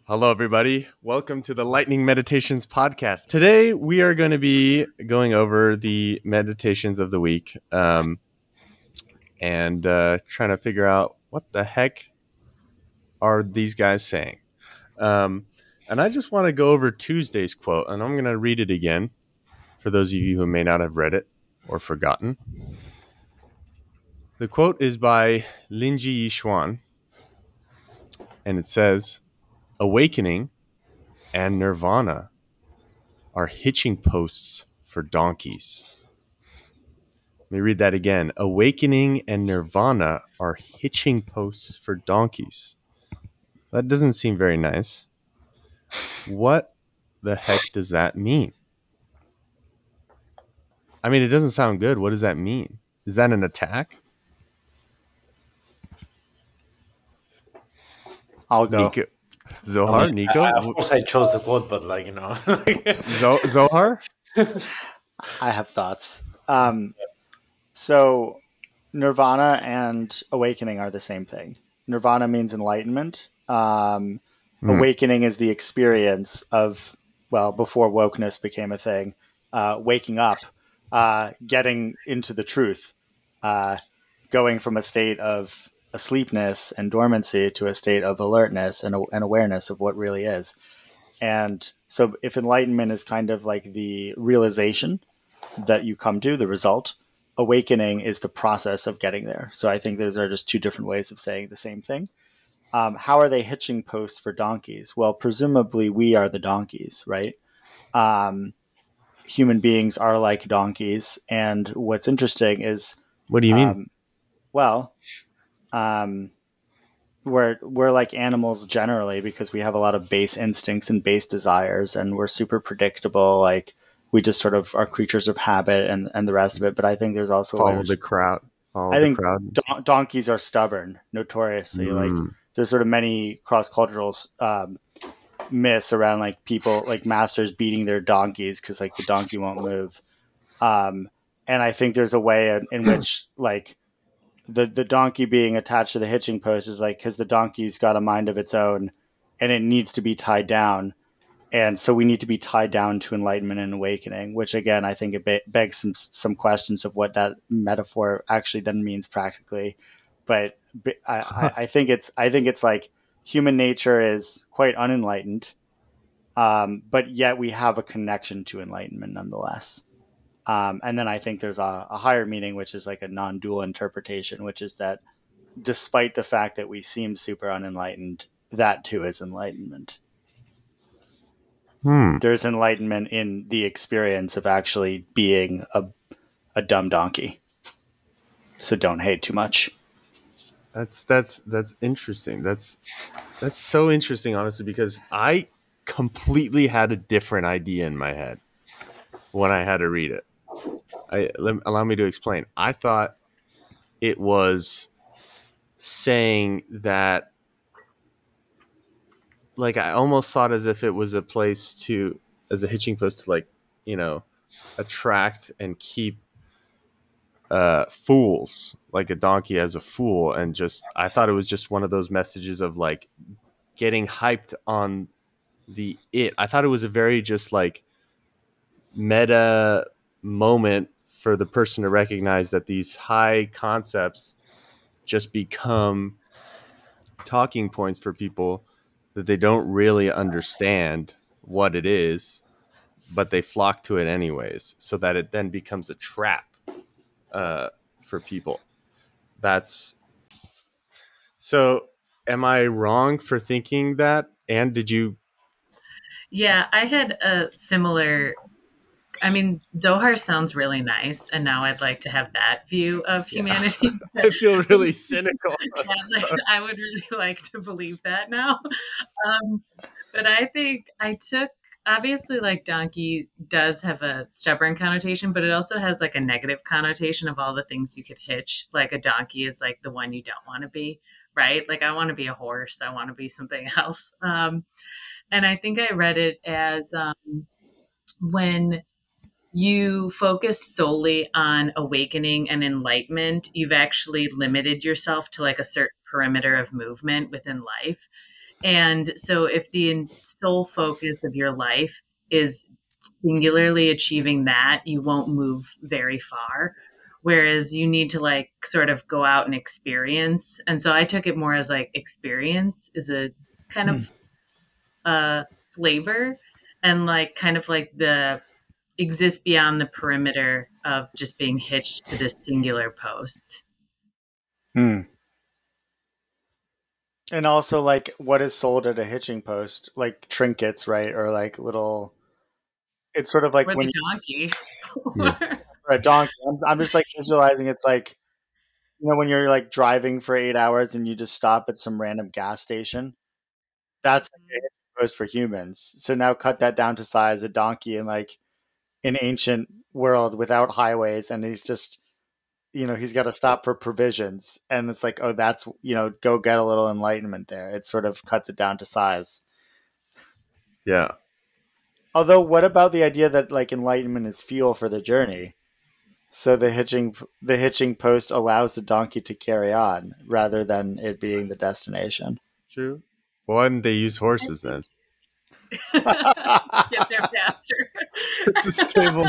Hello, everybody. Welcome to the Lightning Meditations podcast. Today, we are going to be going over the meditations of the week and trying to figure out what the heck are these guys saying. And I just want to go over Tuesday's quote, and I'm going to read it again for those of you who may not have read it or forgotten. The quote is by Linji Yixuan, and it says, "Awakening and nirvana are hitching posts for donkeys." Let me read that again. Awakening and nirvana are hitching posts for donkeys. That doesn't seem very nice. What the heck does that mean? I mean, it doesn't sound good. What does that mean? Is that an attack? I'll go. Nico. Zohar? Nico? Of course, I chose the quote, but Zohar? I have thoughts. So nirvana and awakening are the same thing. Nirvana means enlightenment. Awakening is the experience of, before wokeness became a thing, waking up, getting into the truth, going from a state of asleepness and dormancy to a state of alertness and awareness of what really is. And so if enlightenment is kind of like the realization that you come to, the result, awakening is the process of getting there. So I think those are just two different ways of saying the same thing. How are they hitching posts for donkeys? Well, presumably we are the donkeys, right? Human beings are like donkeys. And what's interesting is... What do you mean? We're like animals generally because we have a lot of base instincts and base desires, and we're super predictable. Like we just sort of are creatures of habit and the rest of it. But I think there's also Follow the crowd. I think donkeys are stubborn, notoriously. Like there's sort of many cross-cultural myths around like people like masters beating their donkeys because like the donkey won't move. And I think there's a way in which like the donkey being attached to the hitching post is like because the donkey's got a mind of its own and it needs to be tied down. And so we need to be tied down to enlightenment and awakening, which again, I think it begs some questions of what that metaphor actually then means practically. But I think it's like human nature is quite unenlightened, but yet we have a connection to enlightenment nonetheless. And then I think there's a higher meaning, which is like a non-dual interpretation, which is that despite the fact that we seem super unenlightened, that too is enlightenment. There's enlightenment in the experience of actually being a dumb donkey. So don't hate too much. That's interesting. That's so interesting, honestly, because I completely had a different idea in my head when I had to read it. Allow me to explain. I thought it was saying that, like, I almost thought as if it was a place as a hitching post to, like, you know, attract and keep fools, like a donkey as a fool. And just, I thought it was just one of those messages of like getting hyped on I thought it was a very just like meta moment for the person to recognize that these high concepts just become talking points for people that they don't really understand what it is, but they flock to it anyways, so that it then becomes a trap for people. So am I wrong for thinking that? And did you? Yeah, I had a similar... I mean, Zohar sounds really nice, and now I'd like to have that view of humanity. Yeah. I feel really cynical. I would really like to believe that now. But I think I took, obviously, like donkey does have a stubborn connotation, but it also has like a negative connotation of all the things you could hitch. Like a donkey is like the one you don't want to be, right? Like I want to be a horse. I want to be something else. And I think I read it as when you focus solely on awakening and enlightenment, you've actually limited yourself to like a certain perimeter of movement within life. And so if the sole focus of your life is singularly achieving that, you won't move very far. Whereas you need to like sort of go out and experience. And so I took it more as like experience is a kind of flavor, and like kind of like the exist beyond the perimeter of just being hitched to this singular post. And also, like, what is sold at a hitching post? Like trinkets, right? Or like little. It's sort of like Or when the donkey. a donkey. I'm just like visualizing. It's like, when you're like driving for 8 hours and you just stop at some random gas station. That's like a hitching post for humans. So now cut that down to size. A donkey in like an ancient world without highways, and he's just, he's got to stop for provisions, and it's like, oh, that's, go get a little enlightenment there. It sort of cuts it down to size. Yeah. Although, what about the idea that like enlightenment is fuel for the journey? So the hitching post allows the donkey to carry on rather than it being the destination. True. Why didn't they use horses then? Get there faster. It's a stable.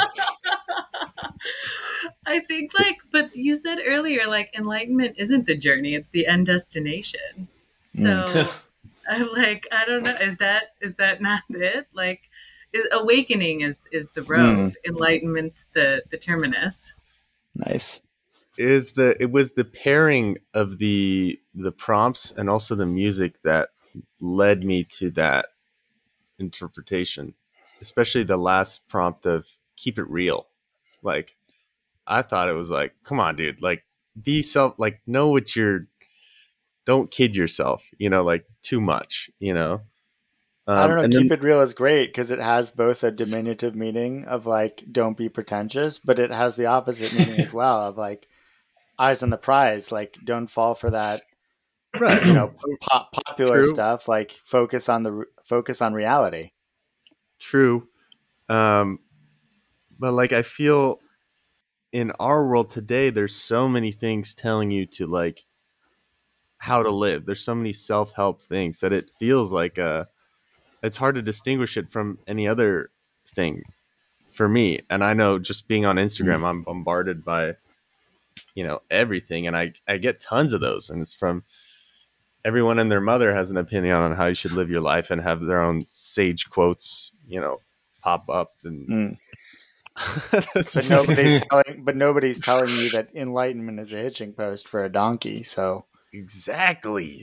I think but you said earlier, like enlightenment isn't the journey, it's the end destination. So I don't know. Is that not it? Like awakening is the road. Enlightenment's the terminus. Nice. It was the pairing of the prompts and also the music that led me to that interpretation, especially the last prompt of keep it real. Like, I thought it was like, come on, dude, like be like know what don't kid yourself, like too much, I don't know. Keep it real is great because it has both a diminutive meaning of like, don't be pretentious, but it has the opposite meaning as well of like, eyes on the prize, like don't fall for that, right? Popular True. Stuff. Like focus on reality. True, but like I feel in our world today, there's so many things telling you to like how to live. There's so many self-help things that it feels like it's hard to distinguish it from any other thing for me. And I know just being on Instagram, I'm bombarded by everything, and I get tons of those, and it's from everyone and their mother has an opinion on how you should live your life and have their own sage quotes pop up and but nobody's telling you that enlightenment is a hitching post for a donkey. So exactly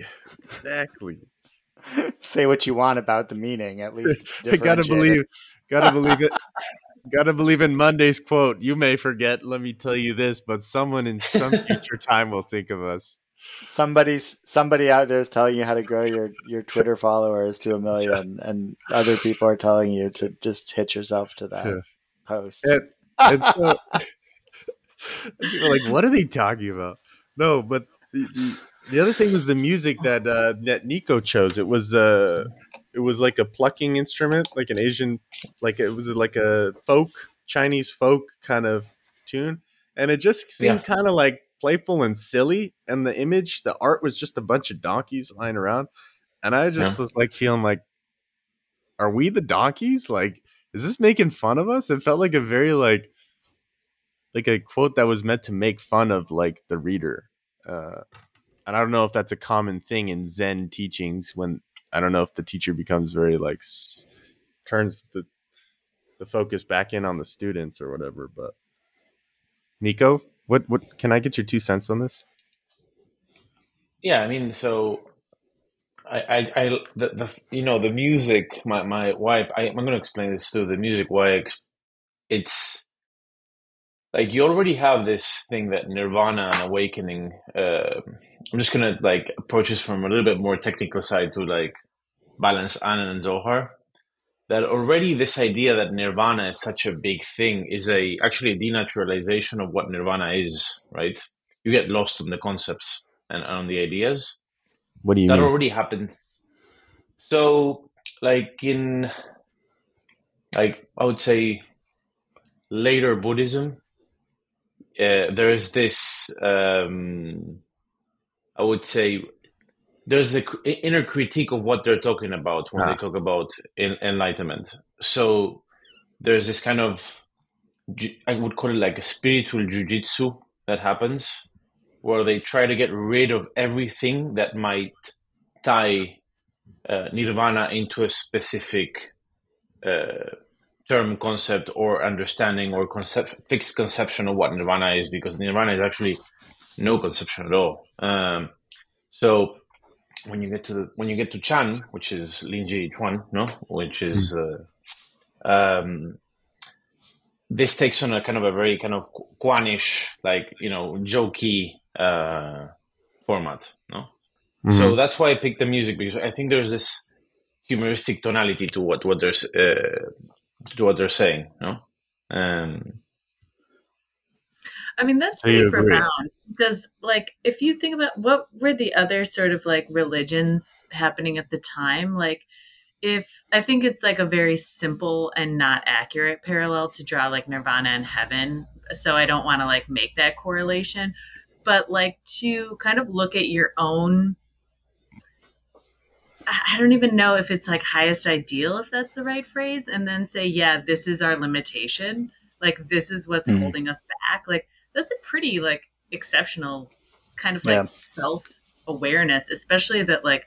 say what you want about the meaning, at least gotta believe it. Gotta believe in Monday's quote. You may forget, let me tell you this, but someone in some future time will think of us. Somebody out there is telling you how to grow your Twitter followers to 1 million, and other people are telling you to just hitch yourself to that post. And so people are like, what are they talking about? No, but the other thing was the music that Nico chose. It was like a plucking instrument, like an Asian, like it was like a Chinese folk kind of tune, and it just seemed kind of like playful and silly. And the art was just a bunch of donkeys lying around, and I just was like feeling like, are we the donkeys? Like, is this making fun of us? It felt like a very like a quote that was meant to make fun of like the reader. And I don't know if that's a common thing in Zen teachings, when I don't know if the teacher becomes very like turns the focus back in on the students or whatever. But Nico, what can I get your 2 cents on this? Yeah, I mean, so the music, my why I'm going to explain this too. The music, why it's like you already have this thing that nirvana and awakening. I'm just gonna like approach this from a little bit more technical side to like balance Anand and Zohar. That already this idea that nirvana is such a big thing is actually a denaturalization of what nirvana is, right? You get lost on the concepts and on the ideas. What do you mean? That already happens. So like in I would say later Buddhism, there is this I would say there's the inner critique of what they're talking about when they talk about enlightenment. So there's this kind of, I would call it like a spiritual jujitsu that happens, where they try to get rid of everything that might tie nirvana into a specific term, concept, or understanding, or fixed conception of what nirvana is, because nirvana is actually no conception at all. So when you get to Chan, which is Linji Chuan, no, which is this takes on a kind of a very kind of Kwanish, like, jokey format, no. So that's why I picked the music, because I think there's this humoristic tonality to what they're saying, no. I mean, that's pretty profound, because, like, if you think about what were the other sort of like religions happening at the time, like, I think it's like a very simple and not accurate parallel to draw like nirvana and heaven. So I don't want to like make that correlation, but like to kind of look at your own, I don't even know if it's like highest ideal, if that's the right phrase, and then say, yeah, this is our limitation. Like, this is what's holding us back. Like, that's a pretty like exceptional kind of like self-awareness, especially that, like,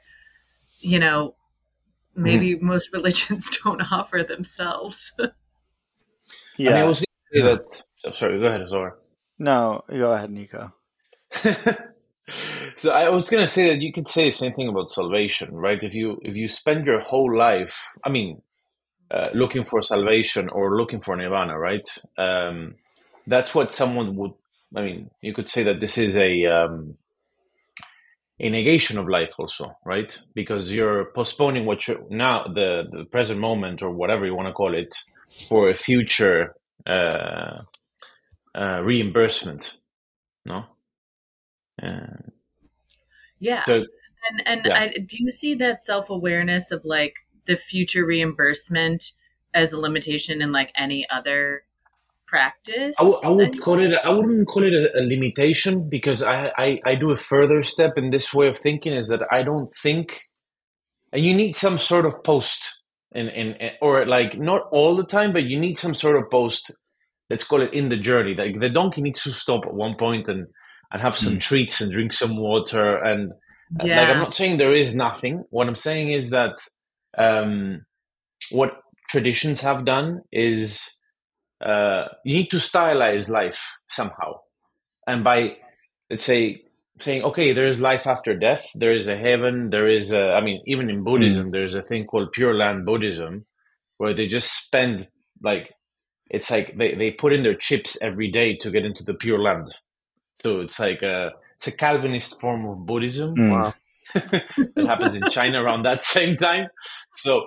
maybe most religions don't offer themselves. Yeah. I mean, I was going to say that. Oh, sorry, go ahead, Zohar. No, go ahead, Nico. So I was going to say that you could say the same thing about salvation, right? If you spend your whole life, I mean, looking for salvation or looking for nirvana, right? That's what someone would. I mean, you could say that this is a negation of life, also, right? Because you're postponing what you're now, the present moment, or whatever you want to call it, for a future reimbursement, no? Yeah. So, and do you see that self-awareness of like the future reimbursement as a limitation in like any other practice? I wouldn't call it a limitation, because I do a further step in this way of thinking, is that I don't think, and you need some sort of post or like not all the time, but you need some sort of post, let's call it, in the journey. Like the donkey needs to stop at one point and have some treats and drink some water. And like, I'm not saying there is nothing. What I'm saying is that what traditions have done is you need to stylize life somehow. And by, let's say, saying, okay, there is life after death, there is a heaven, there is I mean, even in Buddhism, there's a thing called Pure Land Buddhism, where they just spend, like, it's like they put in their chips every day to get into the Pure Land. So it's like it's a Calvinist form of Buddhism. Wow. That happens in China around that same time. So,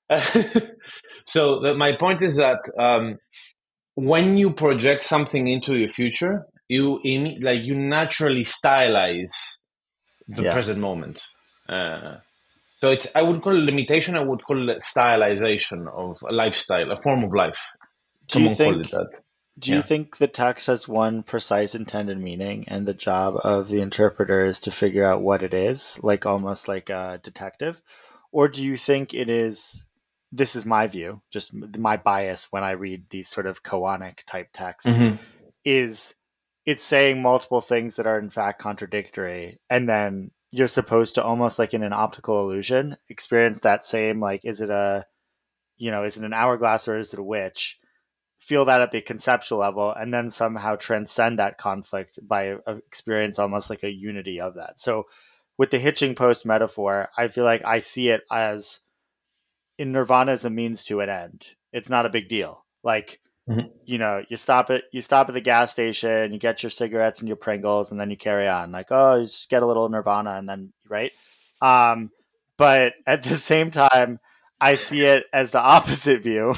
my point is that when you project something into your future, you naturally stylize the present moment. So I would call it limitation. I would call it stylization of a lifestyle, a form of life. Someone called it that. Do you think the text has one precise intended meaning, and the job of the interpreter is to figure out what it is, like almost like a detective? Or do you think it is, this is my view, just my bias when I read these sort of koanic type texts, is it's saying multiple things that are in fact contradictory, and then you're supposed to, almost like in an optical illusion, experience that same, like, is it an hourglass or is it a witch? Feel that at the conceptual level, and then somehow transcend that conflict by experience almost like a unity of that. So with the hitching post metaphor, I feel like I see it as, in nirvana, as a means to an end. It's not a big deal. Like, you stop at the gas station, you get your cigarettes and your Pringles, and then you carry on. Like, oh, you just get a little nirvana, and then, right? But at the same time, I see it as the opposite view.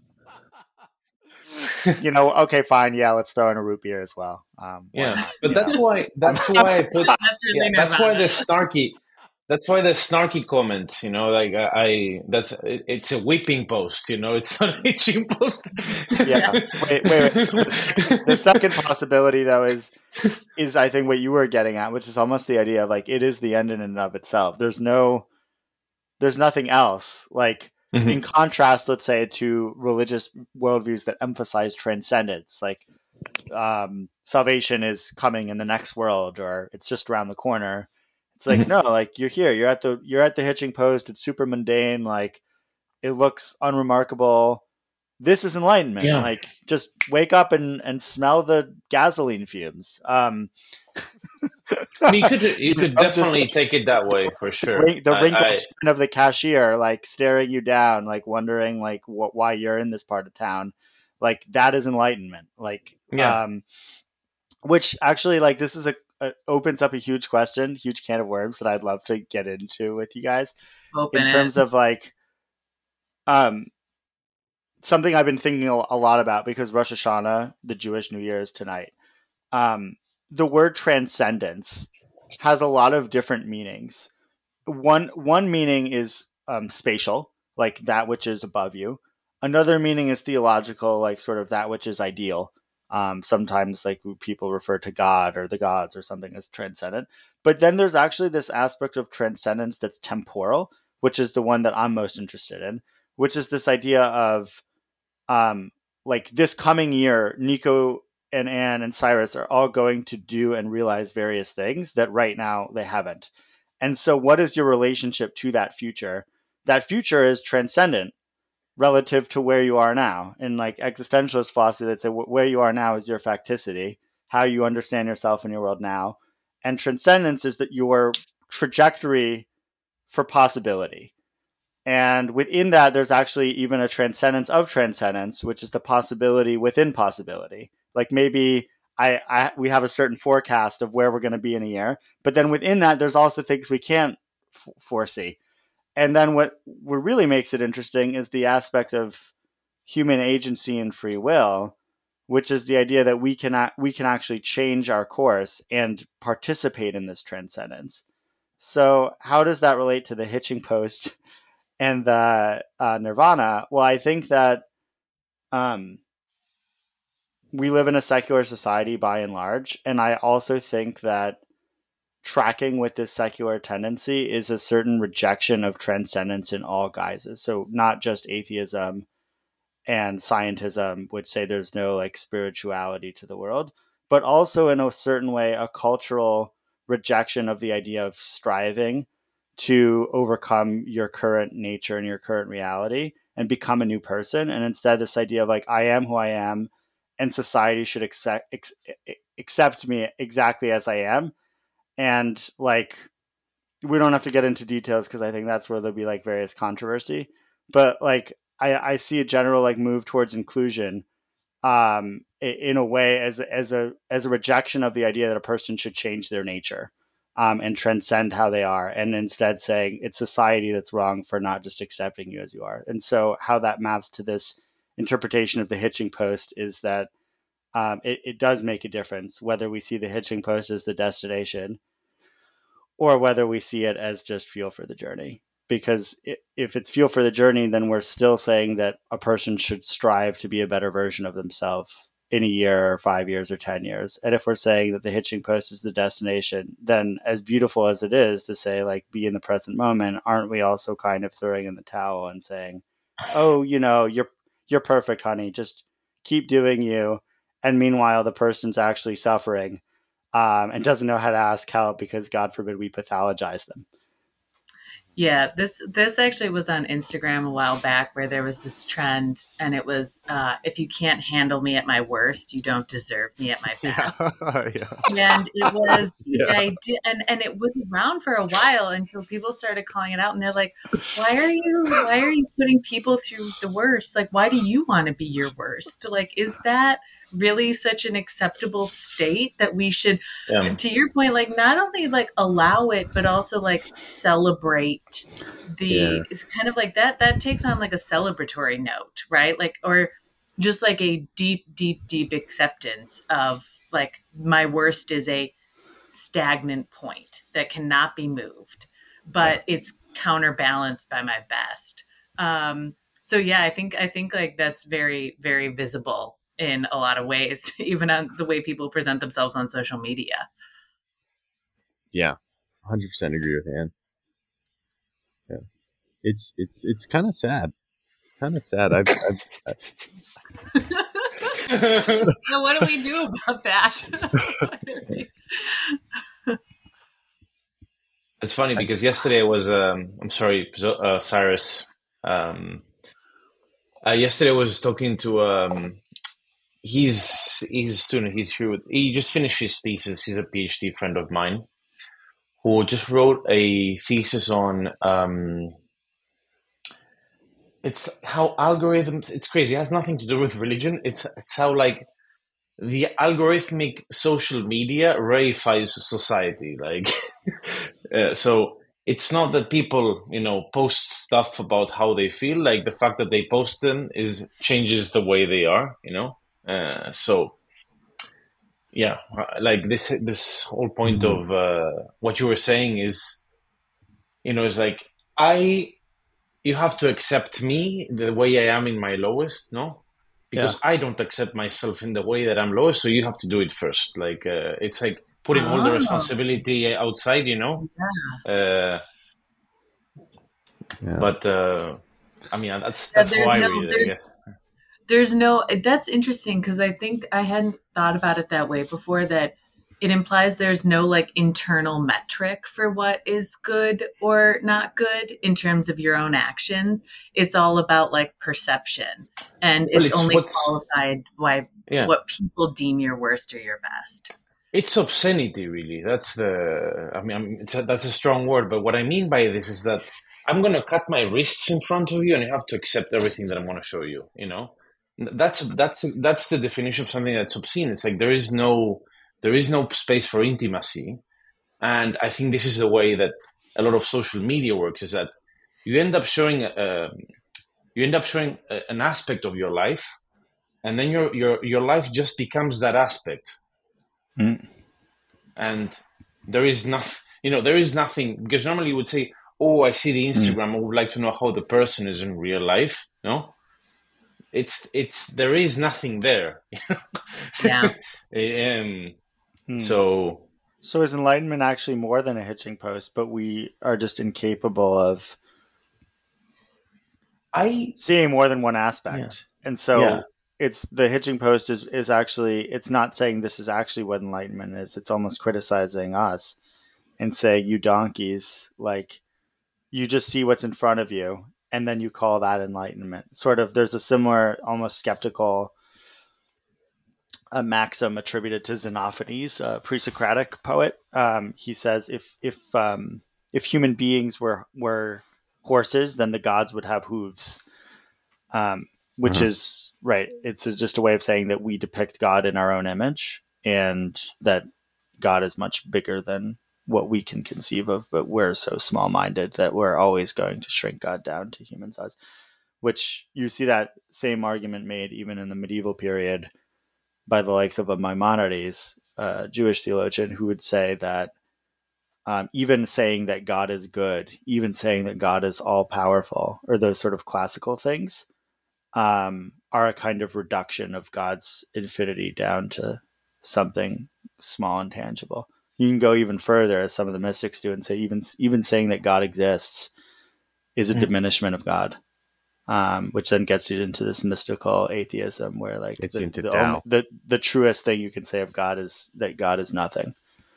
Okay, fine, yeah, let's throw in a root beer as well. But that's why I put. That's why the snarky. That's why the snarky comments, like it's a whipping post, it's not a hitching post. Yeah. Wait. So the second possibility, though, is I think what you were getting at, which is almost the idea of like it is the end in and of itself. There's nothing else. Like in contrast, let's say, to religious worldviews that emphasize transcendence, like salvation is coming in the next world, or it's just around the corner. It's like no, like you're here, you're at the hitching post. It's super mundane, like it looks unremarkable. This is enlightenment. Yeah. Like just wake up and smell the gasoline fumes. I mean, you could definitely take it that way for sure. The wrinkled skin of the cashier, like staring you down, like wondering like why you're in this part of town. Like that is enlightenment. Like, which actually, like, this is opens up a huge question, huge can of worms that I'd love to get into with you guys. In terms of like, something I've been thinking a lot about because Rosh Hashanah, the Jewish New Year, is tonight. The word transcendence has a lot of different meanings. One meaning is spatial, like that which is above you. Another meaning is theological, like sort of that which is ideal. Sometimes like people refer to God or the gods or something as transcendent. But then there's actually this aspect of transcendence that's temporal, which is the one that I'm most interested in, which is this idea of like this coming year, Nico and Anne and Cyrus are all going to do and realize various things that right now they haven't. And so what is your relationship to that future? That future is transcendent relative to where you are now. In like existentialist philosophy, they'd say where you are now is your facticity, how you understand yourself in your world now. And transcendence is that your trajectory for possibility. And within that, there's actually even a transcendence of transcendence, which is the possibility within possibility. Like maybe we have a certain forecast of where we're going to be in a year, but then within that, there's also things we can't foresee. And then what really makes it interesting is the aspect of human agency and free will, which is the idea that we can actually change our course and participate in this transcendence. So how does that relate to the hitching post and the nirvana? Well, I think that we live in a secular society by and large, and I also think that tracking with this secular tendency is a certain rejection of transcendence in all guises. So not just atheism and scientism, which say there's no like spirituality to the world, but also in a certain way a cultural rejection of the idea of striving to overcome your current nature and your current reality and become a new person. And instead this idea of like, I am who I am and society should accept me exactly as I am. And like, we don't have to get into details because I think that's where there'll be like various controversy. But like, I see a general like move towards inclusion, in a way as a rejection of the idea that a person should change their nature, and transcend how they are, and instead saying it's society that's wrong for not just accepting you as you are. And so how that maps to this interpretation of the hitching post is that it does make a difference whether we see the hitching post as the destination or whether we see it as just fuel for the journey. Because if it's fuel for the journey, then we're still saying that a person should strive to be a better version of themselves in a year or 5 years or 10 years. And if we're saying that the hitching post is the destination, then as beautiful as it is to say, like, be in the present moment, aren't we also kind of throwing in the towel and saying, oh, you're perfect, honey, just keep doing you. And meanwhile, the person's actually suffering and doesn't know how to ask help because, God forbid, we pathologize them. Yeah, this actually was on Instagram a while back where there was this trend, and it was, if you can't handle me at my worst, you don't deserve me at my best. Yeah. And it was the idea, and it was around for a while until people started calling it out, and they're like, why are you putting people through the worst? Like, why do you want to be your worst? Like, is that really such an acceptable state that we should, to your point, like not only like allow it, but also like celebrate it's kind of like that takes on like a celebratory note, right? Like, or just like a deep acceptance of like my worst is a stagnant point that cannot be moved. but it's counterbalanced by my best. So yeah, I think like that's very, very visible in a lot of ways, even on the way people present themselves on social media. Yeah, 100% agree with Anne. Yeah, it's kind of sad. It's kind of sad. So what do we do about that? It's funny because yesterday was I'm sorry, Cyrus. Yesterday I was talking to he's a student. He just finished his thesis. He's a PhD friend of mine who just wrote a thesis on it's how algorithms. It's crazy. It has nothing to do with religion. It's how like the algorithmic social media reifies society. Like so. It's not that people, post stuff about how they feel. Like the fact that they post them changes the way they are, So, yeah, like this whole point of what you were saying is, is like you have to accept me the way I am in my lowest, no? Because I don't accept myself in the way that I'm lowest, so you have to do it first. Like it's like putting all the responsibility outside, Yeah. But I mean, that's how I read it, I guess. That's interesting because I think I hadn't thought about it that way before, that it implies there's no like internal metric for what is good or not good in terms of your own actions. It's all about like perception, and it's only qualified by what people deem your worst or your best. It's obscenity, really. That's that's a strong word, but what I mean by this is that I'm going to cut my wrists in front of you and you have to accept everything that I'm going to show you, That's the definition of something that's obscene. It's like there is no space for intimacy. And I think this is the way that a lot of social media works, is that you end up showing an aspect of your life, and then your life just becomes that aspect. And there is nothing, because normally you would say, oh, I see the Instagram. I would like to know how the person is in real life. No, there is nothing there. Yeah. So is enlightenment actually more than a hitching post, but we are just incapable of seeing more than one aspect. Yeah. And so it's the hitching post is actually, it's not saying this is actually what enlightenment is. It's almost criticizing us and saying, you donkeys, like, you just see what's in front of you, and then you call that enlightenment. Sort of, there's a similar, almost skeptical maxim attributed to Xenophanes, a pre-Socratic poet. He says, if human beings were horses, then the gods would have hooves, which is right. It's just a way of saying that we depict God in our own image, and that God is much bigger than what we can conceive of, but we're so small-minded that we're always going to shrink God down to human size, which you see that same argument made even in the medieval period by the likes of a Maimonides, a Jewish theologian, who would say that even saying that God is good, even saying that God is all-powerful, or those sort of classical things, are a kind of reduction of God's infinity down to something small and tangible. You can go even further, as some of the mystics do, and say even saying that God exists is a diminishment of God, which then gets you into this mystical atheism, where like it's into Tao. The truest thing you can say of God is that God is nothing.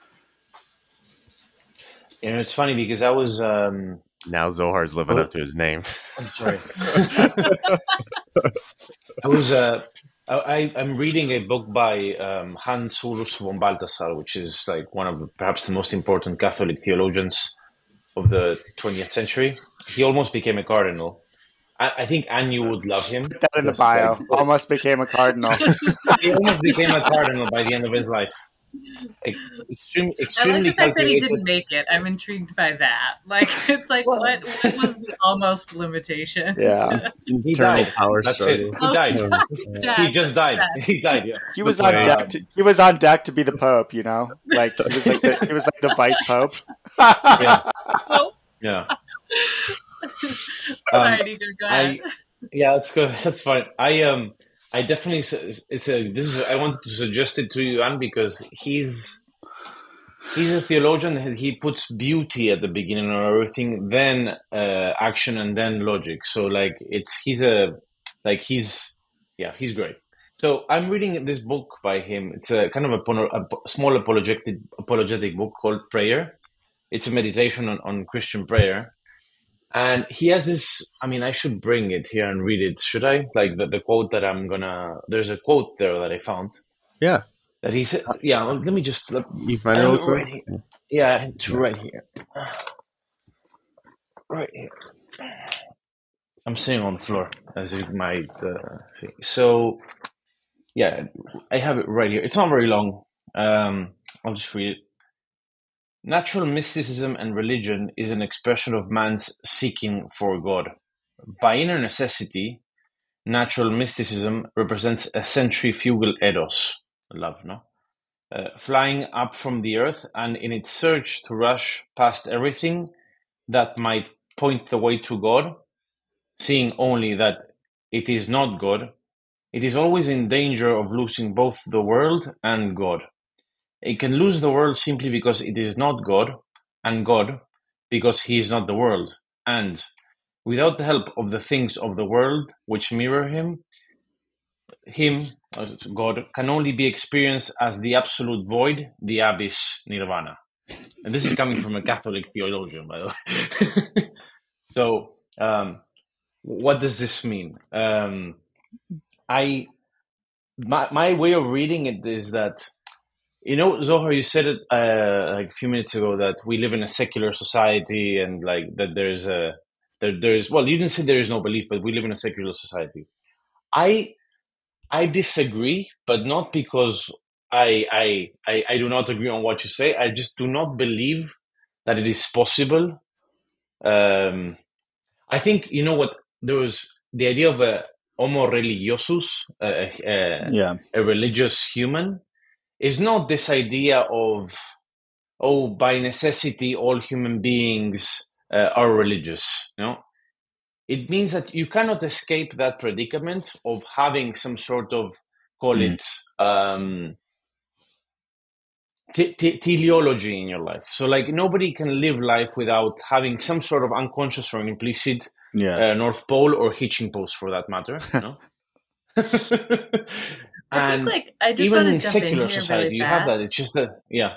It's funny because I was now Zohar's living up to his name. I'm sorry. I'm reading a book by Hans Urs von Balthasar, which is like one of perhaps the most important Catholic theologians of the 20th century. He almost became a cardinal. I think Anu would love him. Put that in the bio. Almost became a cardinal. He almost became a cardinal by the end of his life. Like, extremely I like the fact that he didn't make it. I'm intrigued by that. Like, it's like, what was the almost limitation? Yeah. He died. Power That's struggle. it. He died. He just died. He died. Yeah. He was on deck. He was on deck to be the Pope. Like he was like the vice Pope. Yeah. Yeah. Sorry, Nico, go ahead. Yeah, that's good. That's fine. I definitely I wanted to suggest it to you, Anne, because he's a theologian. He puts beauty at the beginning of everything, then action, and then logic. So like he's great. So I'm reading this book by him. It's a kind of a small apologetic book called Prayer. It's a meditation on Christian prayer. And he has this, I mean, I should bring it here and read it, should I? Like the quote that there's a quote there that I found. Yeah. That he said, yeah, let me just, you find it real quick? Right here. Yeah, it's right here. Right here. I'm sitting on the floor, as you might see. So, yeah, I have it right here. It's not very long. I'll just read it. Natural mysticism and religion is an expression of man's seeking for God. By inner necessity, natural mysticism represents a centrifugal eros, love, no? Flying up from the earth and in its search to rush past everything that might point the way to God, seeing only that it is not God, it is always in danger of losing both the world and God. It can lose the world simply because it is not God, and God because he is not the world. And without the help of the things of the world which mirror him, God, can only be experienced as the absolute void, the abyss, nirvana. And this is coming from a Catholic theologian, by the way. So, what does this mean? My way of reading it is that, Zohar, you said it like a few minutes ago that we live in a secular society and like that there's well, you didn't say there is no belief, but we live in a secular society. I disagree, but not because I do not agree on what you say. I just do not believe that it is possible. I think, you know what, there was the idea of a homo religiosus, a religious human, is not this idea of, by necessity, all human beings are religious. It means that you cannot escape that predicament of having some sort of, call it, teleology in your life. So, like, nobody can live life without having some sort of unconscious or implicit North Pole or hitching post, for that matter. And I think, I just even want in to jump secular in here society, really you fast. have that. It's just that, yeah.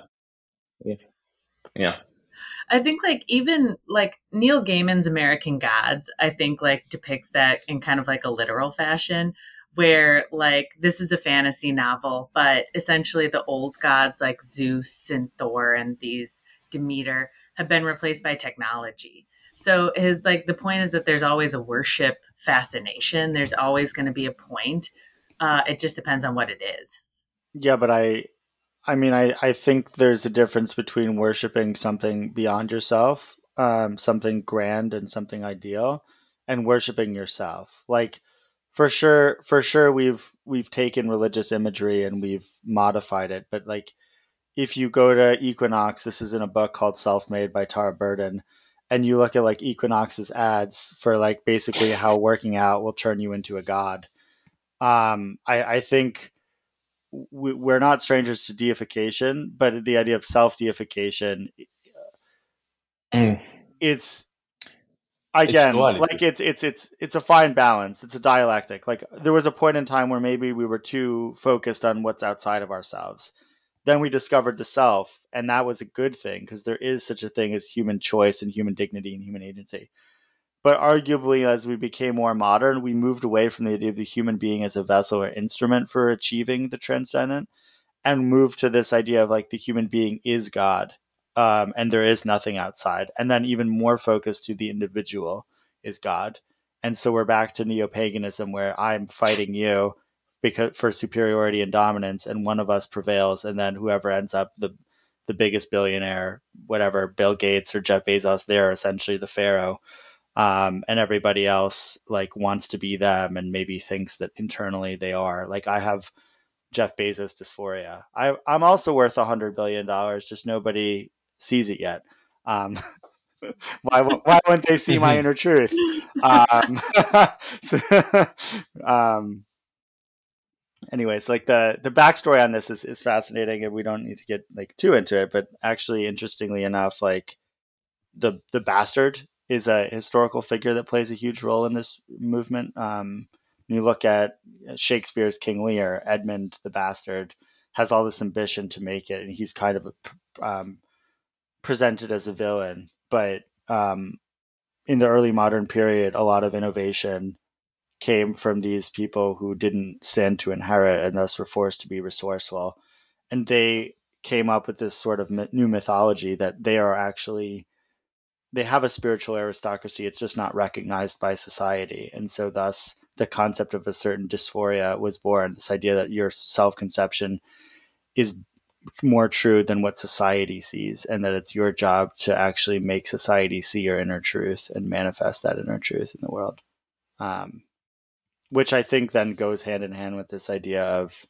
I think even Neil Gaiman's American Gods, I think depicts that in kind of a literal fashion, where this is a fantasy novel, but essentially the old gods like Zeus and Thor and these Demeter have been replaced by technology. So the point is that there's always a worship fascination. There's always going to be a point. It just depends on what it is. Yeah, but I think there's a difference between worshiping something beyond yourself, something grand and something ideal, and worshiping yourself. Like, for sure, we've taken religious imagery and we've modified it. But if you go to Equinox, this is in a book called Self-Made by Tara Burden, and you look at Equinox's ads for basically how working out will turn you into a god. I think we're not strangers to deification, but the idea of self-deification, it's it's a fine balance. It's a dialectic. There was a point in time where maybe we were too focused on what's outside of ourselves. Then we discovered the self, and that was a good thing because there is such a thing as human choice and human dignity and human agency. But arguably, as we became more modern, we moved away from the idea of the human being as a vessel or instrument for achieving the transcendent, and moved to this idea of the human being is God, and there is nothing outside. And then even more focused to the individual is God. And so we're back to neo-paganism, where I'm fighting you because for superiority and dominance, and one of us prevails, and then whoever ends up the biggest billionaire, whatever, Bill Gates or Jeff Bezos, they're essentially the pharaoh. And everybody else wants to be them and maybe thinks that internally they are. I have Jeff Bezos dysphoria. I'm also worth $100 billion. Just nobody sees it yet. Why wouldn't they see my inner truth? Anyways, like the backstory on this is fascinating, and we don't need to get like too into it. But actually, interestingly enough, like the bastard is a historical figure that plays a huge role in this movement. When you look at Shakespeare's King Lear, Edmund the Bastard has all this ambition to make it, and he's kind of presented as a villain. But in the early modern period, a lot of innovation came from these people who didn't stand to inherit and thus were forced to be resourceful. And they came up with this sort of new mythology that they have a spiritual aristocracy. It's just not recognized by society. And so thus the concept of a certain dysphoria was born, this idea that your self-conception is more true than what society sees, and that it's your job to actually make society see your inner truth and manifest that inner truth in the world. Which I think then goes hand in hand with this idea of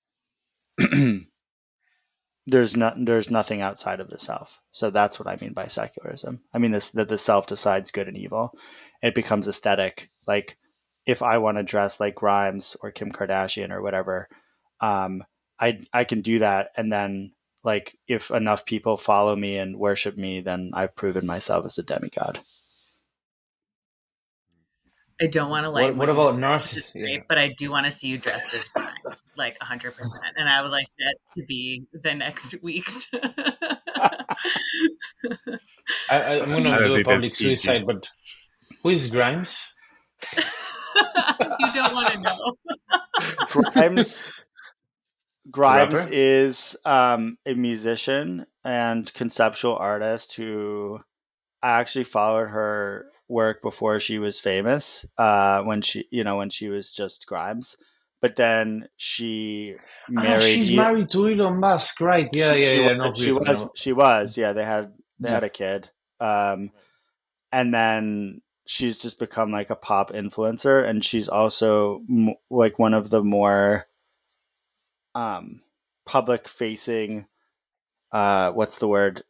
there's nothing outside of the self. So that's what I mean by secularism. I mean that the self decides good and evil. It becomes aesthetic. Like if I want to dress like Grimes or Kim Kardashian or whatever, I can do that, and then like if enough people follow me and worship me, then I've proven myself as a demigod. I don't want to like. What about narcissism? Yeah. But I do want to see you dressed as Grimes, like 100%, and I would like that to be the next week's. I'm going to do a public suicide, but who is Grimes? You don't want to know. Grimes is a musician and conceptual artist who I actually followed her work before she was famous, when she was just Grimes. But then she married. She's married to Elon Musk, right? She was. Yeah, they had a kid, and then she's just become like a pop influencer, and she's also like one of the more public facing. What's the word?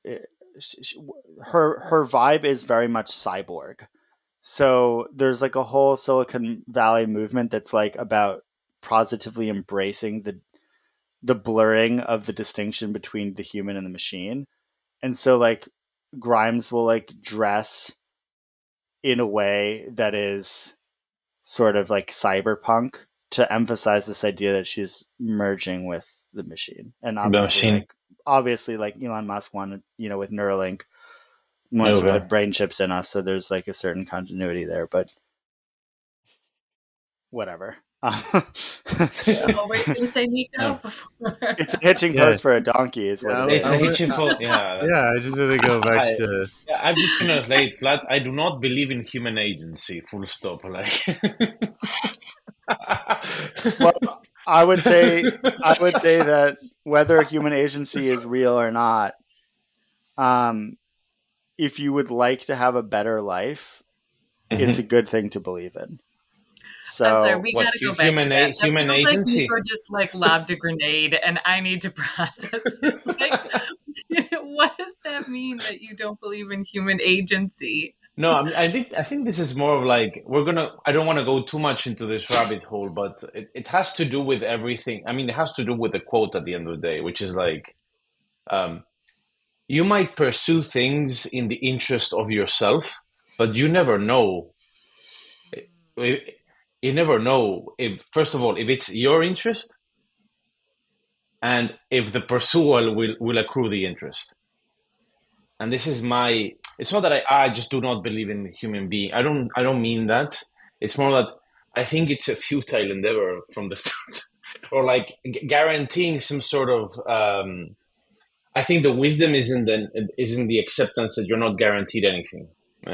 Her vibe is very much cyborg. So there's like a whole Silicon Valley movement that's like about positively embracing the blurring of the distinction between the human and the machine. And so like Grimes will like dress in a way that is sort of like cyberpunk to emphasize this idea that she's merging with the machine. And obviously like Elon Musk wanted, with Neuralink, wants to put brain chips in us, so there's like a certain continuity there, but whatever. What were you going to say, Nico? Before? It's a hitching post for a donkey, is what it is. It's a hitching post. Yeah, I just want to go back to. I'm just gonna lay it flat. I do not believe in human agency. Full stop. Like. Well, I would say that whether human agency is real or not, if you would like to have a better life, it's a good thing to believe in. So, I'm sorry, we gotta go back to that. Human agency? Like Nico just like lobbed a grenade, and I need to process it. Like, what does that mean that you don't believe in human agency? No, I think this is more of like I don't want to go too much into this rabbit hole, but it has to do with everything. I mean, it has to do with the quote at the end of the day, which is like, you might pursue things in the interest of yourself, but you never know. You never know if, first of all, if it's your interest, and if the pursuer will accrue the interest. And this is it's not that I just do not believe in human being. I don't mean that. It's more that I think it's a futile endeavor from the start, or like guaranteeing some sort of. I think the wisdom is in the acceptance that you're not guaranteed anything.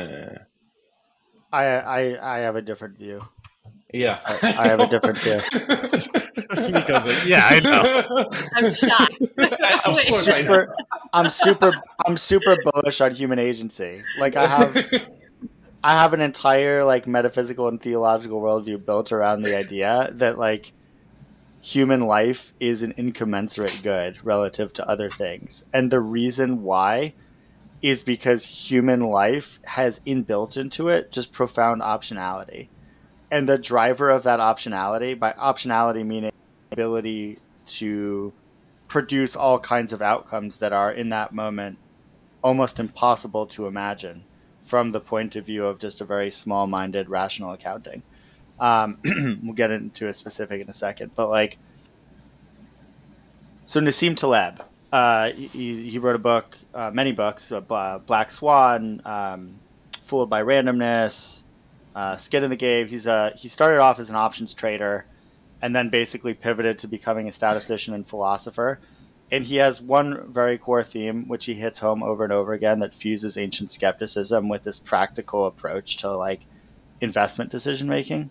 I have a different view. Yeah, I have a different view. Nico's like, yeah, I know. I'm shocked. Of course, I know. I'm super bullish on human agency. Like I have an entire like metaphysical and theological worldview built around the idea that like human life is an incommensurate good relative to other things, and the reason why is because human life has inbuilt into it just profound optionality. And the driver of that optionality, by optionality meaning ability to produce all kinds of outcomes that are in that moment almost impossible to imagine from the point of view of just a very small-minded rational accounting. We'll get into a specific in a second, but like, so Nassim Taleb, he wrote a book, many books, Black Swan, Fooled by Randomness, Skin in the Game. He started off as an options trader, and then basically pivoted to becoming a statistician and philosopher. And he has one very core theme, which he hits home over and over again, that fuses ancient skepticism with this practical approach to like investment decision making.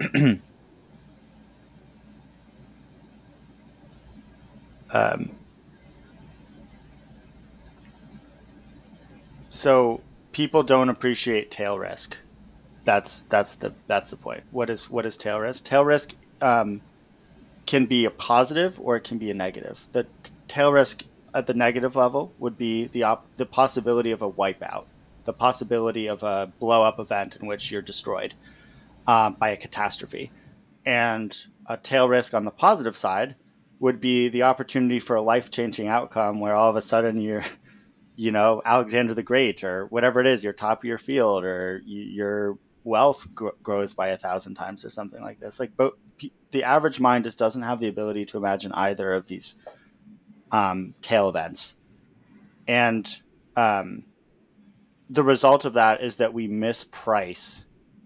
So people don't appreciate tail risk. That's the point. What is tail risk? Tail risk can be a positive or it can be a negative. The tail risk at the negative level would be the possibility of a wipeout, the possibility of a blow up event in which you're destroyed by a catastrophe. And a tail risk on the positive side would be the opportunity for a life changing outcome where all of a sudden you're, Alexander the Great or whatever it is, you're top of your field, or your wealth grows by 1,000 times or something like this. Like, but the average mind just doesn't have the ability to imagine either of these tail events. And the result of that is that we misprice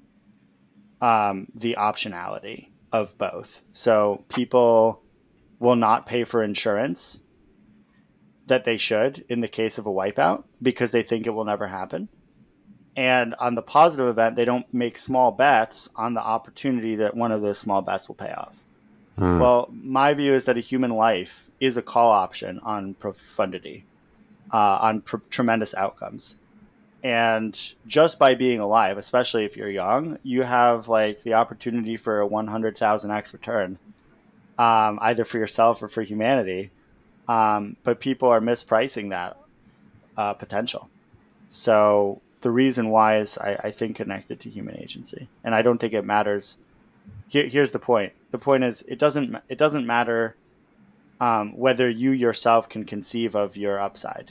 the optionality of both. So people will not pay for insurance that they should in the case of a wipeout because they think it will never happen. And on the positive event, they don't make small bets on the opportunity that one of those small bets will pay off. Well, my view is that a human life is a call option on profundity, on tremendous outcomes. And just by being alive, especially if you're young, you have like the opportunity for a 100,000x return, either for yourself or for humanity. But people are mispricing that potential. So the reason why is, I think, connected to human agency, and I don't think it matters. Here's the point. The point is, it doesn't matter whether you yourself can conceive of your upside.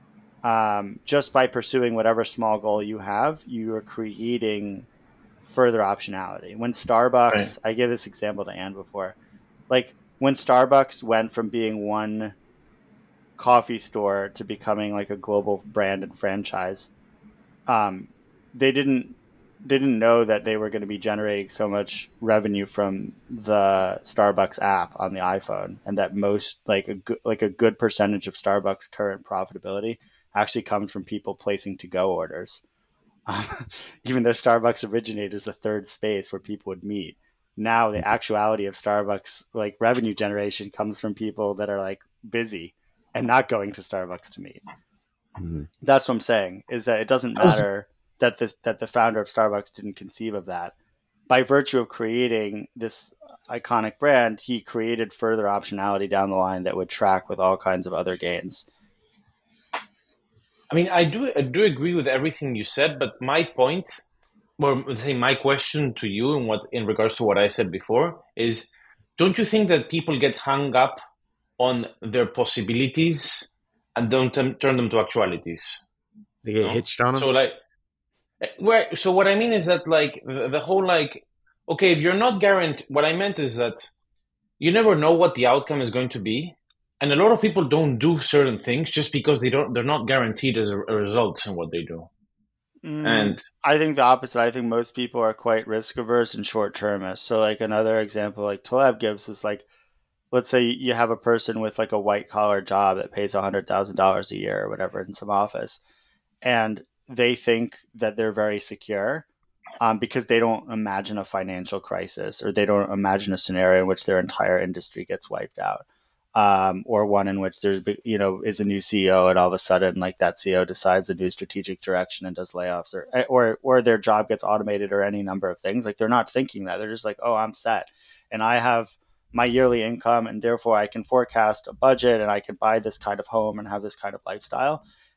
Just by pursuing whatever small goal you have, you are creating further optionality. When Starbucks, right. I gave this example to Anne before, like when Starbucks went from being one coffee store to becoming like a global brand and franchise, they didn't know that they were going to be generating so much revenue from the Starbucks app on the iPhone, and that most like a good percentage of Starbucks' current profitability actually comes from people placing to-go orders. Even though Starbucks originated as the third space where people would meet, now the actuality of Starbucks like revenue generation comes from people that are like busy and not going to Starbucks to meet. Mm-hmm. That's what I'm saying, is that it doesn't matter that the founder of Starbucks didn't conceive of that. By virtue of creating this iconic brand, he created further optionality down the line that would track with all kinds of other gains. I mean, I do agree with everything you said, but my point, or let's say my question to you in regards to what I said before is, don't you think that people get hung up on their possibilities and don't turn them to actualities? They get hitched on them? So like, so what I mean is that like the whole like, okay, if you're not guaranteed, what I meant is that you never know what the outcome is going to be. And a lot of people don't do certain things just because they're not guaranteed as a result in what they do. And I think the opposite. I think most people are quite risk averse and short termist. So like another example like Taleb gives is like, let's say you have a person with like a white collar job that pays $100,000 a year or whatever in some office, and they think that they're very secure because they don't imagine a financial crisis, or they don't imagine a scenario in which their entire industry gets wiped out. Or one in which there's, is a new CEO and all of a sudden like that CEO decides a new strategic direction and does layoffs, or their job gets automated, or any number of things. Like they're not thinking that. They're just like, oh, I'm set and I have my yearly income and therefore I can forecast a budget and I can buy this kind of home and have this kind of lifestyle.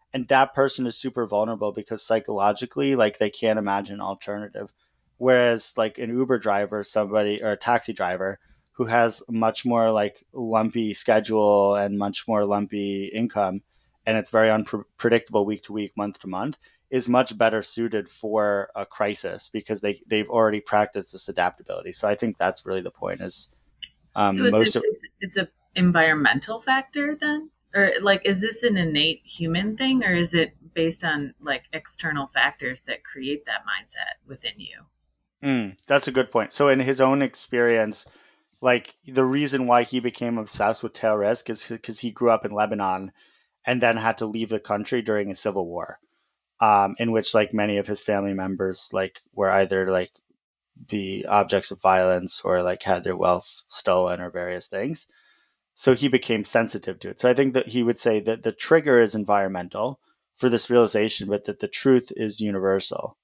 and that person is super vulnerable because psychologically, like, they can't imagine an alternative. Whereas like an Uber driver, somebody, or a taxi driver who has much more like lumpy schedule and much more lumpy income, and it's very unpredictable week to week, month to month, is much better suited for a crisis because they've already practiced this adaptability. So I think that's really the point. Is So it's a environmental factor then, or like, is this an innate human thing, or is it based on like external factors that create that mindset within you? That's a good point. So in his own experience, like, the reason why he became obsessed with tail risk is because he grew up in Lebanon and then had to leave the country during a civil war, in which like many of his family members like were either like the objects of violence or like had their wealth stolen or various things. So he became sensitive to it. So I think that he would say that the trigger is environmental for this realization, but that the truth is universal.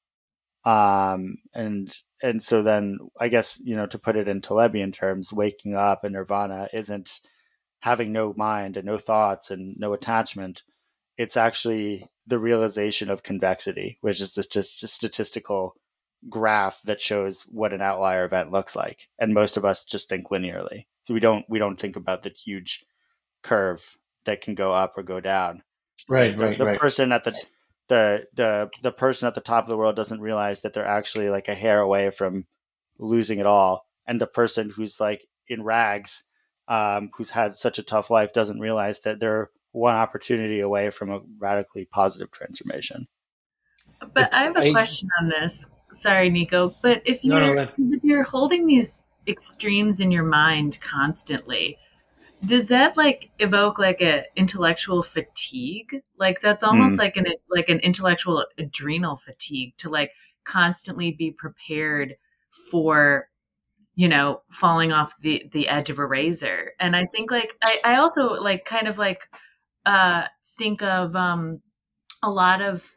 And so then I guess, to put it in Talebian terms, waking up in nirvana isn't having no mind and no thoughts and no attachment. It's actually the realization of convexity, which is just a statistical graph that shows what an outlier event looks like. And most of us just think linearly. So we don't think about the huge curve that can go up or go down. Right. The person at the person at the top of the world doesn't realize that they're actually like a hair away from losing it all. And the person who's like in rags, who's had such a tough life, doesn't realize that they're one opportunity away from a radically positive transformation. But I have a question on this. Sorry, Nico. But if you're holding these extremes in your mind constantly, does that like evoke like a intellectual fatigue? Like that's almost like an intellectual adrenal fatigue to like constantly be prepared for, falling off the edge of a razor. And I think like I also like kind of like think of a lot of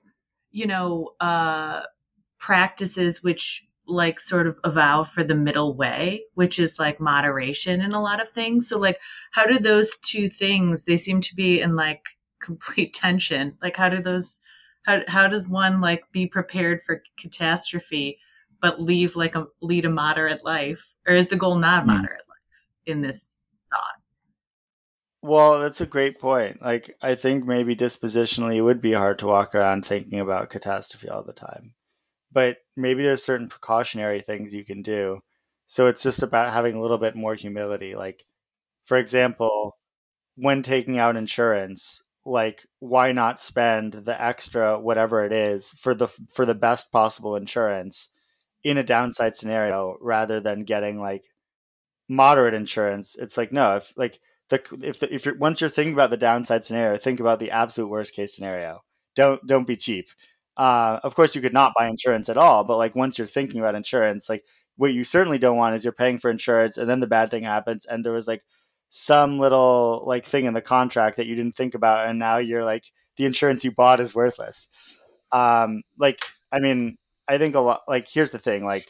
practices which like sort of avow for the middle way, which is like moderation in a lot of things. So like, how do those two things, they seem to be in like complete tension. Like how does one like be prepared for catastrophe, but lead a moderate life? Or is the goal not moderate life in this thought? Well, that's a great point. Like, I think maybe dispositionally it would be hard to walk around thinking about catastrophe all the time. But maybe there's certain precautionary things you can do. So it's just about having a little bit more humility. Like, for example, when taking out insurance, like, why not spend the extra whatever it is for the best possible insurance in a downside scenario rather than getting like moderate insurance? It's like, no, if you're once you're thinking about the downside scenario, think about the absolute worst case scenario. Don't be cheap. Of course, you could not buy insurance at all, but like once you're thinking about insurance, like what you certainly don't want is you're paying for insurance and then the bad thing happens and there was like some little like thing in the contract that you didn't think about and now you're like the insurance you bought is worthless. Like, I mean, I think a lot, like, here's the thing, like,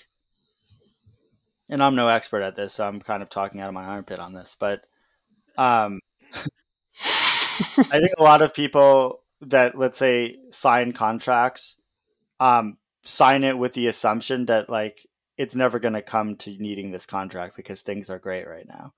and I'm no expert at this, so I'm kind of talking out of my armpit on this, but I think a lot of people that, let's say, sign contracts, sign it with the assumption that like it's never going to come to needing this contract because things are great right now.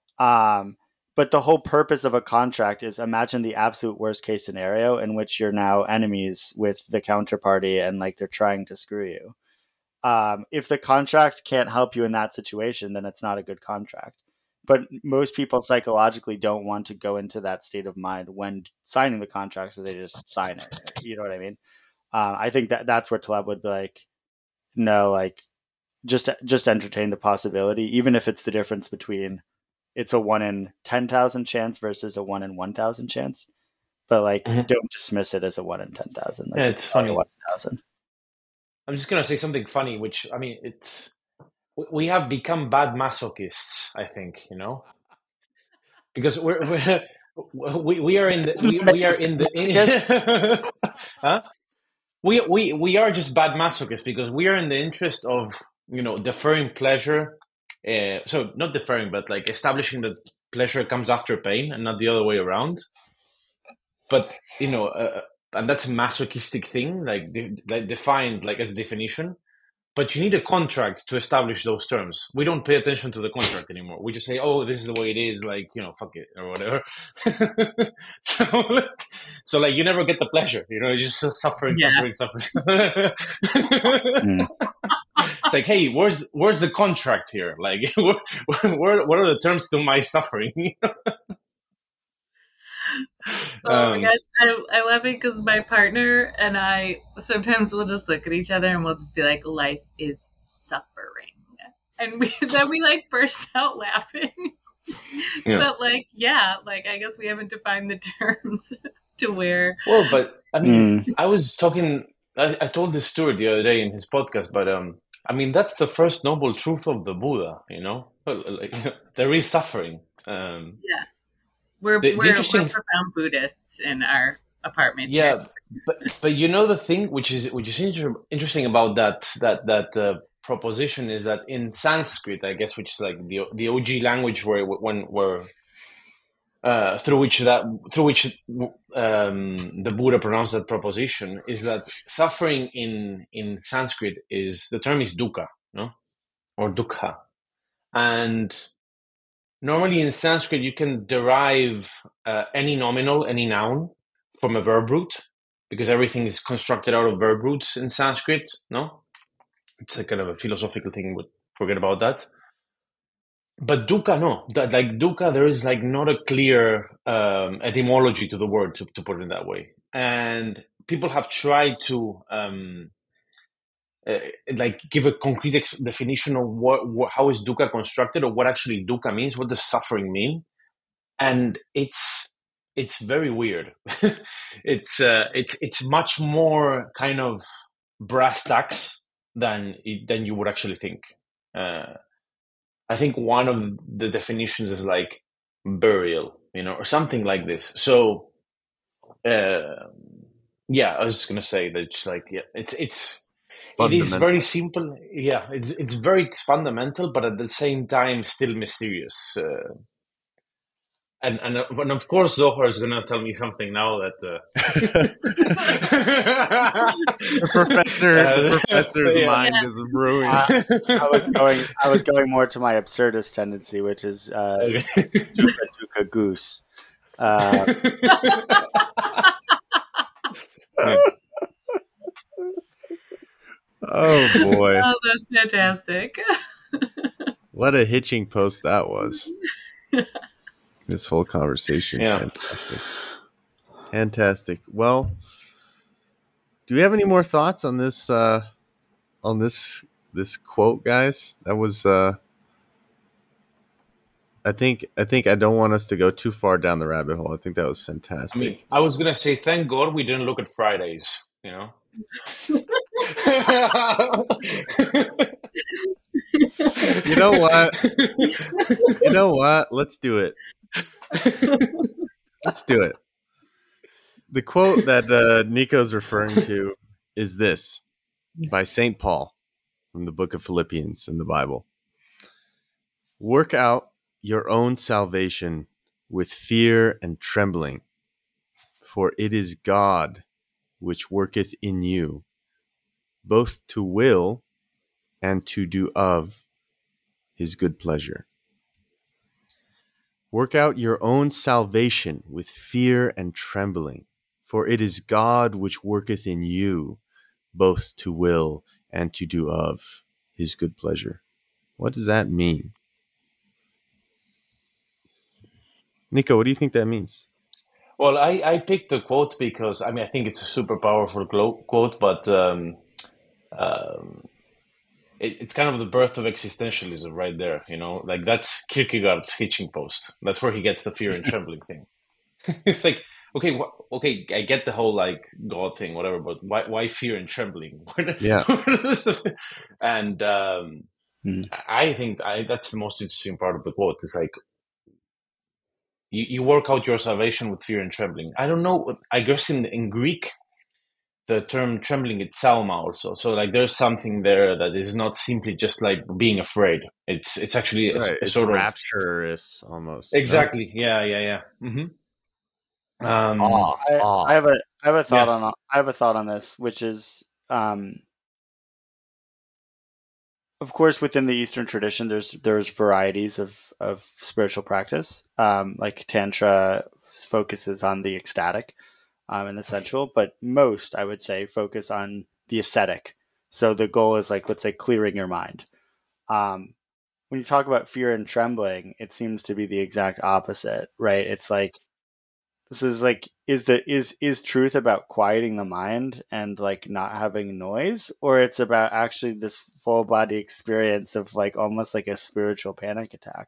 But the whole purpose of a contract is, imagine the absolute worst case scenario in which you're now enemies with the counterparty and like they're trying to screw you. If the contract can't help you in that situation, then it's not a good contract. But most people psychologically don't want to go into that state of mind when signing the contract, so they just sign it. You know what I mean? I think that's where Taleb would be like, no, like just entertain the possibility, even if it's the difference between it's a 1 in 10,000 chance versus a 1 in 1,000 chance. But like, don't dismiss it as a 1 in 10,000. Like, yeah, it's funny. 1 in 1,000. I'm just gonna say something funny, which I mean, we have become bad masochists, I think, because we are in the huh? We are just bad masochists because we are in the interest of deferring pleasure. So not deferring, but like establishing that pleasure comes after pain and not the other way around. But and that's a masochistic thing, like defined like as a definition. But you need a contract to establish those terms. We don't pay attention to the contract anymore. We just say, "Oh, this is the way it is." Like, fuck it or whatever. so like you never get the pleasure. You're just suffering. It's like, hey, where's the contract here? Like, what are the terms to my suffering? Oh my gosh, I love it because my partner and I sometimes we'll just look at each other and we'll just be like, "Life is suffering," and then we like burst out laughing. But like, I guess we haven't defined the terms to where. Well, but I mean, I was talking. I told this story the other day in his podcast, but I mean, that's the first noble truth of the Buddha. Like, there is suffering. We're profound Buddhists in our apartment. Yeah, but the thing which is interesting about that proposition is that in Sanskrit, I guess, which is like the OG language through which the Buddha pronounced that proposition, is that suffering in Sanskrit the term is dukkha, no, or dukkha, and normally in Sanskrit, you can derive any nominal, any noun from a verb root, because everything is constructed out of verb roots in Sanskrit, no? It's like kind of a philosophical thing, but forget about that. But dukkha, no. Like dukkha, there is like not a clear etymology to the word, to put it that way. And people have tried to like give a concrete definition of how is dukkha constructed, or what actually dukkha means. What does suffering mean? And it's very weird. it's much more kind of brass tacks than you would actually think. I think one of the definitions is like burial, or something like this. So I was just gonna say that just like it is very simple. Yeah, it's very fundamental, but at the same time still mysterious. And of course, Zohar is going to tell me something now that the professor's mind is brewing. I was going more to my absurdist tendency, which is dukkha goose. Oh boy! Oh, that's fantastic! What a hitching post that was. This whole conversation, fantastic. Well, do we have any more thoughts on this quote, guys? That was I think I don't want us to go too far down the rabbit hole. I think that was fantastic. I mean, I was gonna say, thank God we didn't look at Fridays. You know what? Let's do it. Let's do it. The quote that Nico's referring to is this, by St. Paul from the book of Philippians in the Bible. Work out your own salvation with fear and trembling, for it is God which worketh in you, both to will and to do of his good pleasure. Work out your own salvation with fear and trembling, for it is God which worketh in you, both to will and to do of his good pleasure. What does that mean? Nico, what do you think that means? Well, I picked the quote because, I think it's a super powerful quote, but it's kind of the birth of existentialism right there, like that's Kierkegaard's hitching post. That's where he gets the fear and trembling thing. It's like, okay, I get the whole like God thing, whatever, but why fear and trembling? And I think that's the most interesting part of the quote. It's like, you work out your salvation with fear and trembling. I don't know. I guess in Greek, the term trembling is psalma also. So like there's something there that is not simply just like being afraid. It's actually it's sort of rapturous almost. Exactly. No? Yeah. Mm-hmm. I I have a thought on this, which is, of course, within the Eastern tradition, there's varieties of spiritual practice. Like Tantra focuses on the ecstatic and the sensual, but most, I would say, focus on the ascetic. So the goal is like, let's say, clearing your mind. When you talk about fear and trembling, it seems to be the exact opposite, right? It's like, this is like, is truth about quieting the mind and like not having noise, or it's about actually this full body experience of like almost like a spiritual panic attack?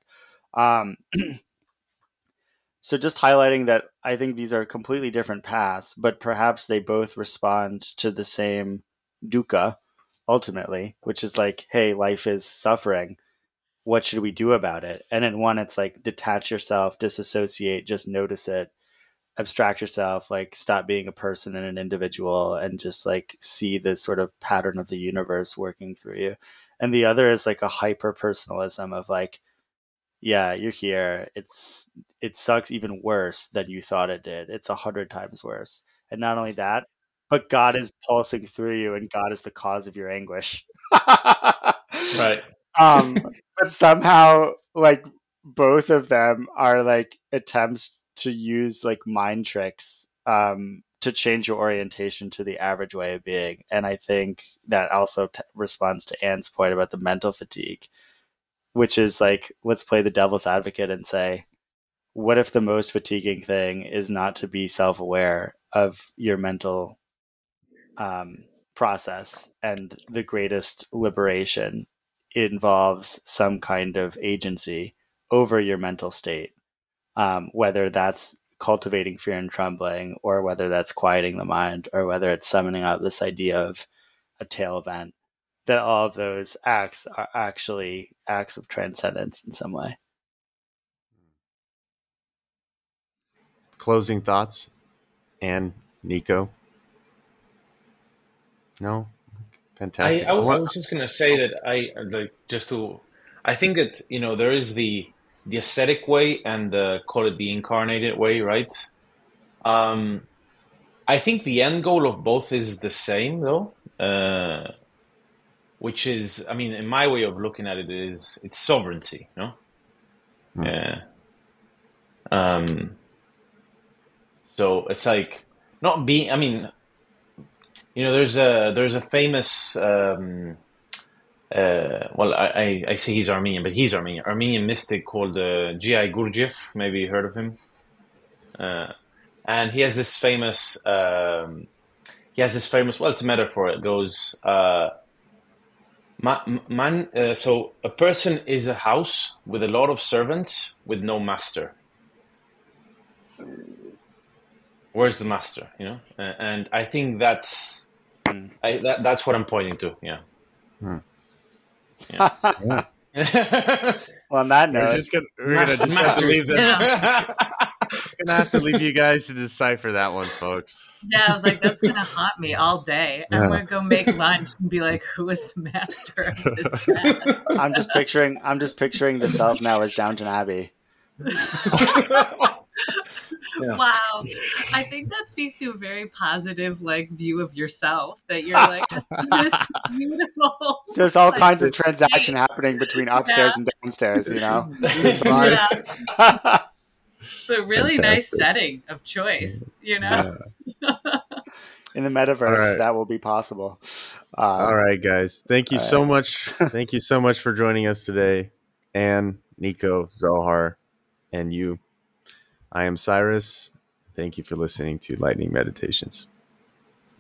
So just highlighting that I think these are completely different paths, but perhaps they both respond to the same dukkha ultimately, which is like, hey, life is suffering. What should we do about it? And in one, it's like detach yourself, disassociate, just notice it, abstract yourself, like stop being a person and an individual, and just like see the sort of pattern of the universe working through you. And the other is like a hyper personalism of like, yeah, you're here. It sucks even worse than you thought it did. It's 100 times worse. And not only that, but God is pulsing through you, and God is the cause of your anguish. Right. But somehow, like, both of them are like attempts to use like mind tricks to change your orientation to the average way of being. And I think that also responds to Anne's point about the mental fatigue, which is like, let's play the devil's advocate and say, what if the most fatiguing thing is not to be self-aware of your mental process, and the greatest liberation involves some kind of agency over your mental state, whether that's cultivating fear and trembling, or whether that's quieting the mind, or whether it's summoning out this idea of a tail event, that all of those acts are actually acts of transcendence in some way. Closing thoughts, and Nico? No? Fantastic. I was just gonna say that I think that there is the ascetic way and call it the incarnated way, right? I think the end goal of both is the same though, which is, I mean, in my way of looking at it, is it's sovereignty, you know? Yeah. So it's like not being. I mean, there's a famous. Well, I say he's Armenian, but he's Armenian. Armenian mystic called G.I. Gurdjieff. Maybe you heard of him. And he has this famous. Well, it's a metaphor. It goes. So a person is a house with a lot of servants with no master. Where's the master? And I think that's that's what I'm pointing to. Yeah. Yeah. Well, on that note, we're gonna have to leave them. Gonna have to leave you guys to decipher that one, folks. Yeah, I was like, that's gonna haunt me all day. I'm gonna go make lunch and be like, who is the master of this town? I'm just picturing the self now as Downton Abbey. Yeah. Wow. I think that speaks to a very positive view of yourself, that you're like this beautiful. There's all kinds of transaction happening between upstairs and downstairs, Yeah. But really fantastic. Nice setting of choice, Yeah. In the metaverse, that will be possible. All right, guys. Thank you so much. Thank you so much for joining us today. Anne, Nico, Zohar, and you. I am Cyrus. Thank you for listening to Lightning Meditations.